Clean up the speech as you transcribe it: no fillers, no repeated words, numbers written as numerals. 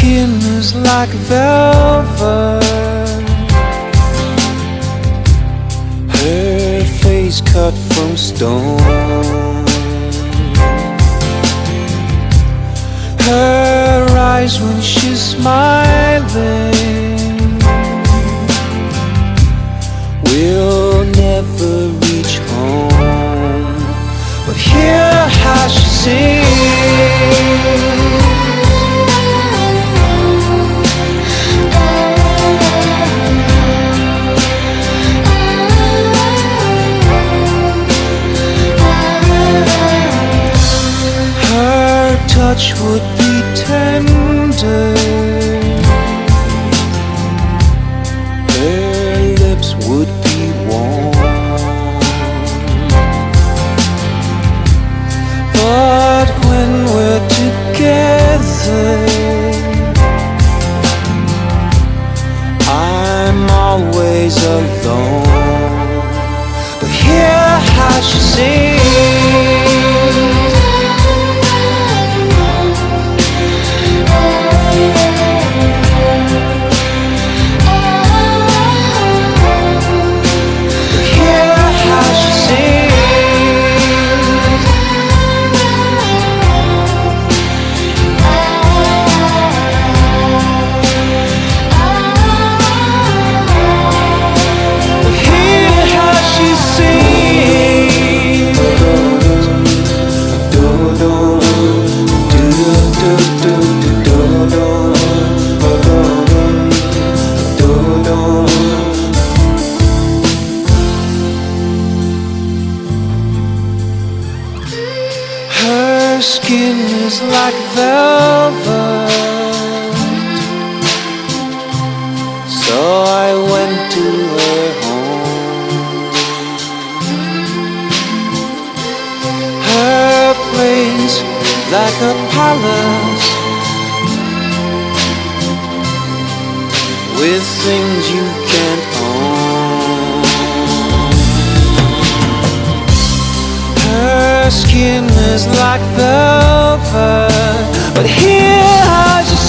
skin is like velvet, her face cut from stone, her eyes when she's smiling will never reach home, but hear how she sings. Touch would be tender, her lips would be warm, but when we're together, I'm always alone, but hear how she sings. Her skin is like velvet, so I went to her home. Her place like a palace with things you can't own. Her skin is like velvet, but here I just